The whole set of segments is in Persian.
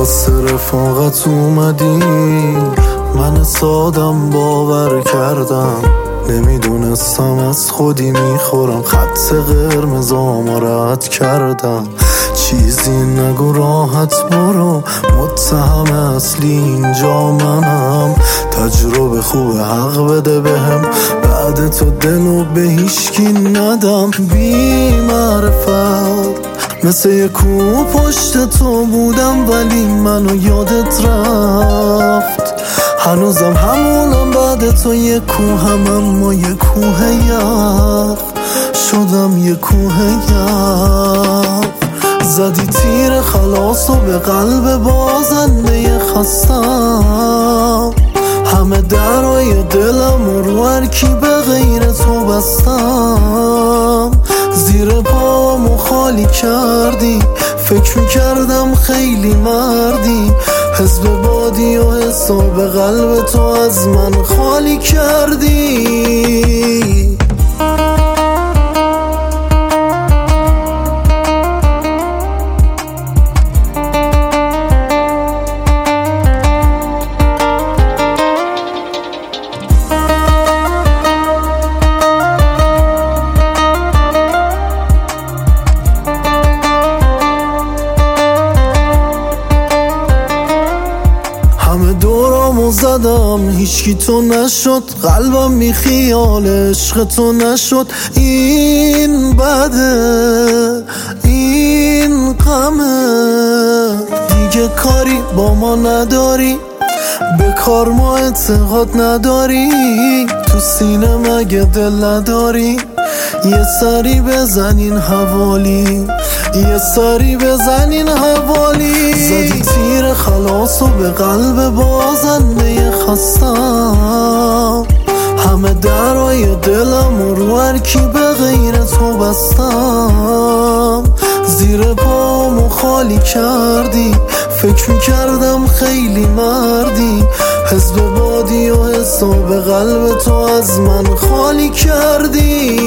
واسه رفاقت اومدی، من سادم باور کردم، نمیدونستم از خودی میخورم، خط قرمزامو رد کردم. چیزی نگو راحت برو، متهم اصلی اینجا منم. تجربه خوبه حق بده بهم، بعد تو دلو به هیچکی ندم. بی معرفت مثل یه کوه پشت تو بودم، ولی منو یادت رفت. هنوزم همونم بعد تو، یه کوهم اما یه کوه یخ شدم، یه کوه یخ. زدی تیر خلاص و به قلب بازنده خستم، همه درای دلم رو هرکی به غیر تو بستم. زیر پامو خالی کردی، فکر میکردم خیلی مردی. حزب بادی و حساب قلب تو از من خالی کردی. همه دورامو زدم هیچکی تو نشد، قلبم بی خیال عشق تو نشد. این بده این غمه، دیگه کاری با ما نداری، به کار ما اعتقاد نداری. تو سینه مگه دل نداری؟ یه سری بزنین حوالی، یه سری بزنین حوالی. زدی تیر خلاص و به قلب بازنده خستم، همه درای دلم رو هرکی به غیر تو بستم. زیر پامو خالی کردی، فکر میکردم خیلی مردی. حزب بادی و حساب قلب تو از من خالی کردی.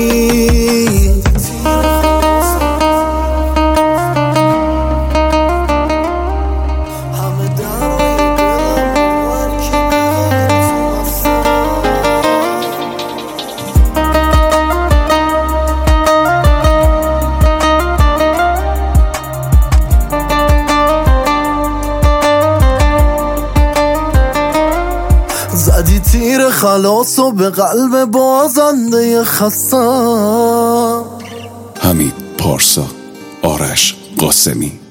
زدی تیر خلاص و به قلب بازنده خستم. حمید پارسا، آرش قاسمی.